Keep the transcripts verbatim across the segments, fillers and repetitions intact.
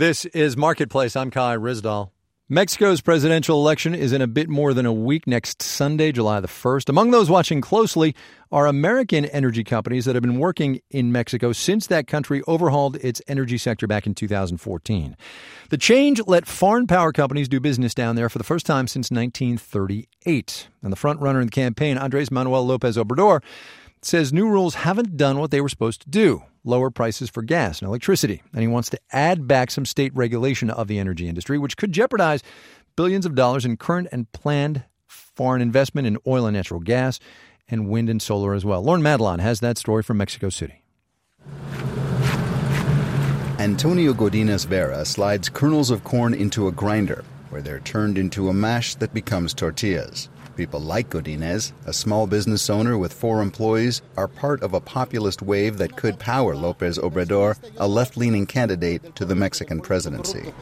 This is Marketplace. I'm Kai Rizdal. Mexico's presidential election is in a bit more than a week next Sunday, July the first. Among those watching closely are American energy companies that have been working in Mexico since that country overhauled its energy sector back in two thousand fourteen. The change let foreign power companies do business down there for the first time since nineteen thirty-eight. And the front-runner in the campaign, Andrés Manuel López Obrador, says new rules haven't done what they were supposed to do, lower prices for gas and electricity. And he wants to add back some state regulation of the energy industry, which could jeopardize billions of dollars in current and planned foreign investment in oil and natural gas and wind and solar as well. Lauren Madelon has that story from Mexico City. Antonio Godínez Vera slides kernels of corn into a grinder, where they're turned into a mash that becomes tortillas. People like Godínez, a small business owner with four employees, are part of a populist wave that could power López Obrador, a left-leaning candidate to the Mexican presidency.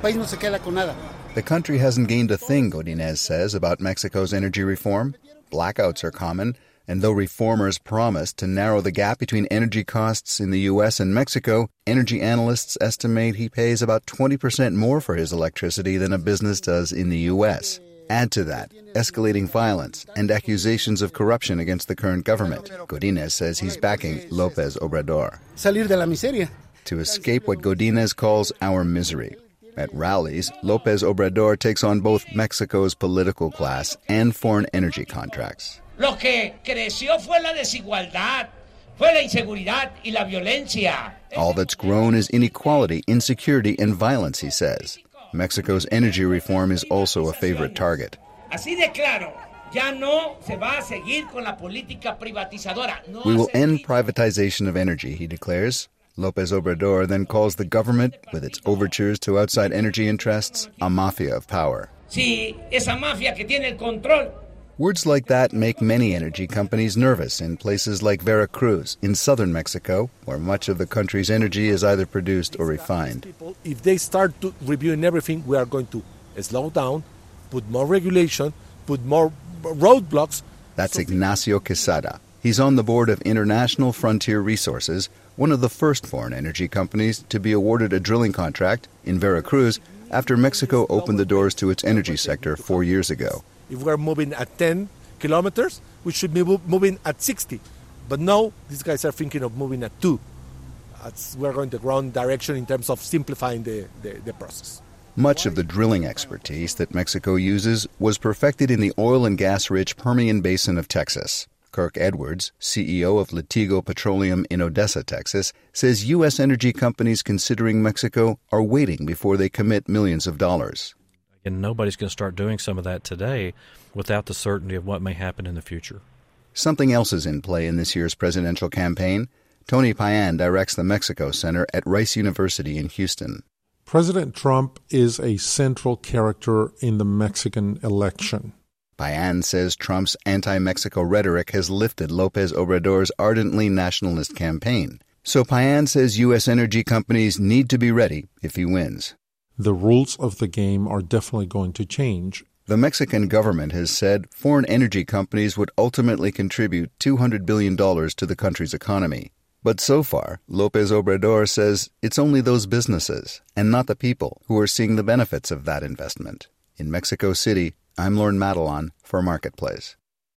The country hasn't gained a thing, Godínez says, about Mexico's energy reform. Blackouts are common, and though reformers promised to narrow the gap between energy costs in the U S and Mexico, energy analysts estimate he pays about twenty percent more for his electricity than a business does in the U S. Add to that escalating violence and accusations of corruption against the current government. Godínez says he's backing López Obrador. Salir de la miseria. To escape what Godínez calls our misery. At rallies, López Obrador takes on both Mexico's political class and foreign energy contracts. Lo que creció fue la desigualdad, fue la inseguridad y la violencia. All that's grown is inequality, insecurity, and violence, he says. Mexico's energy reform is also a favorite target. Así de claro, ya no se va a seguir con la política privatizadora. No we will end privatization of energy, he declares. López Obrador then calls the government, with its overtures to outside energy interests, a mafia of power. Sí, esa mafia que tiene el control. Words like that make many energy companies nervous in places like Veracruz, in southern Mexico, where much of the country's energy is either produced or refined. If they start to reviewing everything, we are going to slow down, put more regulation, put more roadblocks. That's Ignacio Quesada. He's on the board of International Frontier Resources, one of the first foreign energy companies to be awarded a drilling contract in Veracruz after Mexico opened the doors to its energy sector four years ago. If we're moving at ten kilometers, we should be moving at sixty. But now, these guys are thinking of moving at two. That's, we're going the wrong direction in terms of simplifying the, the, the process. Much of the drilling expertise that Mexico uses was perfected in the oil and gas-rich Permian Basin of Texas. Kirk Edwards, C E O of Latigo Petroleum in Odessa, Texas, says U S energy companies considering Mexico are waiting before they commit millions of dollars. And nobody's going to start doing some of that today without the certainty of what may happen in the future. Something else is in play in this year's presidential campaign. Tony Payan directs the Mexico Center at Rice University in Houston. President Trump is a central character in the Mexican election. Payan says Trump's anti-Mexico rhetoric has lifted López Obrador's ardently nationalist campaign. So Payan says U S energy companies need to be ready if he wins. The rules of the game are definitely going to change. The Mexican government has said foreign energy companies would ultimately contribute two hundred billion dollars to the country's economy. But so far, López Obrador says it's only those businesses and not the people who are seeing the benefits of that investment. In Mexico City, I'm Lauren Madelon for Marketplace.